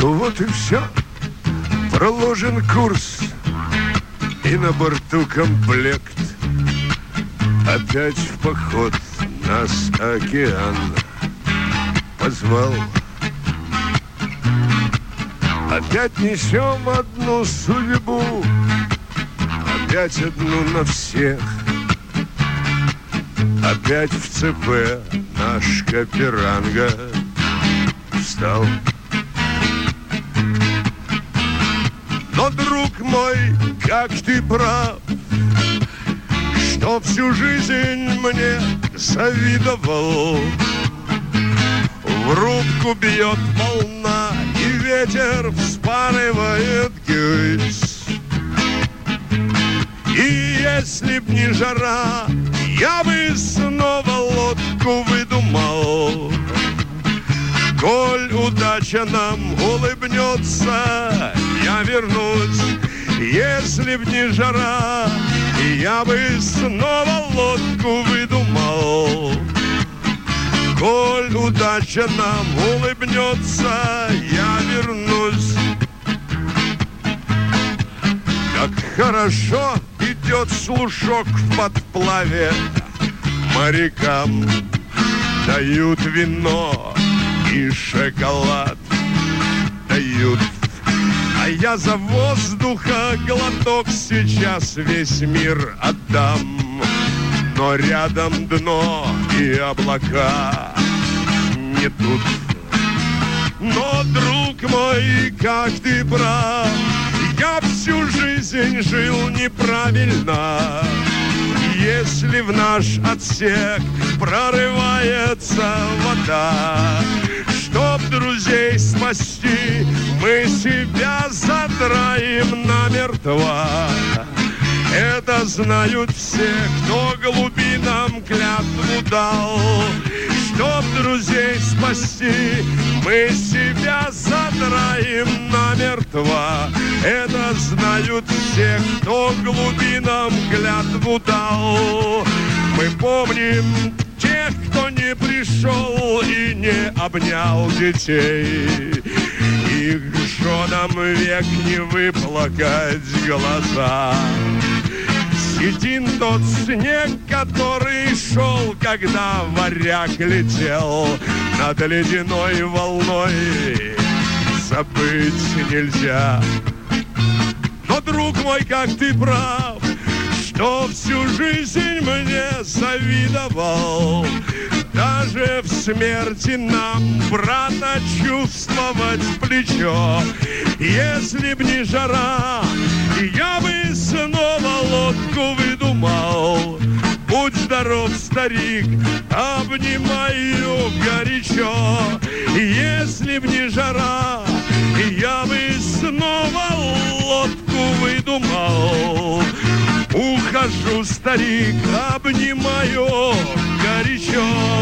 Ну вот и все. Проложен курс, и на борту комплект. Опять в поход нас океан позвал. Опять несем одну судьбу, опять одну на всех. Опять в ЦП наш Каперанга встал. Но, друг мой, как ты прав, что всю жизнь мне завидовал. В рубку бьет волна, и ветер вспарывает гусь. И если б не жара, я бы снова лодку выдумал. Коль удача нам улыбнется, я вернусь. Если б не жара, я бы снова лодку выдумал. Коль удача нам улыбнется, я вернусь. Как хорошо идет слушок в подплаве. Морякам дают вино и шоколад дают. А я за воздуха глоток сейчас весь мир отдам. Но рядом дно и облака не тут. Но, друг мой, как ты прав, я всю жизнь жил неправильно. Если в наш отсек прорывается вода, чтоб друзей спасти, мы себя задраем намертво. Это знают все, кто глубинам клятву дал. Чтоб друзей спасти, мы себя задраем намертво. Это знают все, кто глубинам клятву дал. Мы помним тех, кто не пришел и не обнял детей. Их женам век не выплакать глаза. Един тот снег, который шел, когда варяг летел над ледяной волной, забыть нельзя. Но, друг мой, как ты прав, что всю жизнь мне завидовал. Даже в смерти нам, брата, чувствовать в плечо. Если б не жара, я бы снова лодку выдумал. Будь здоров, старик, обнимаю горячо. Если б не жара, я бы снова лодку выдумал. Ухожу, старик, обнимаю горячо.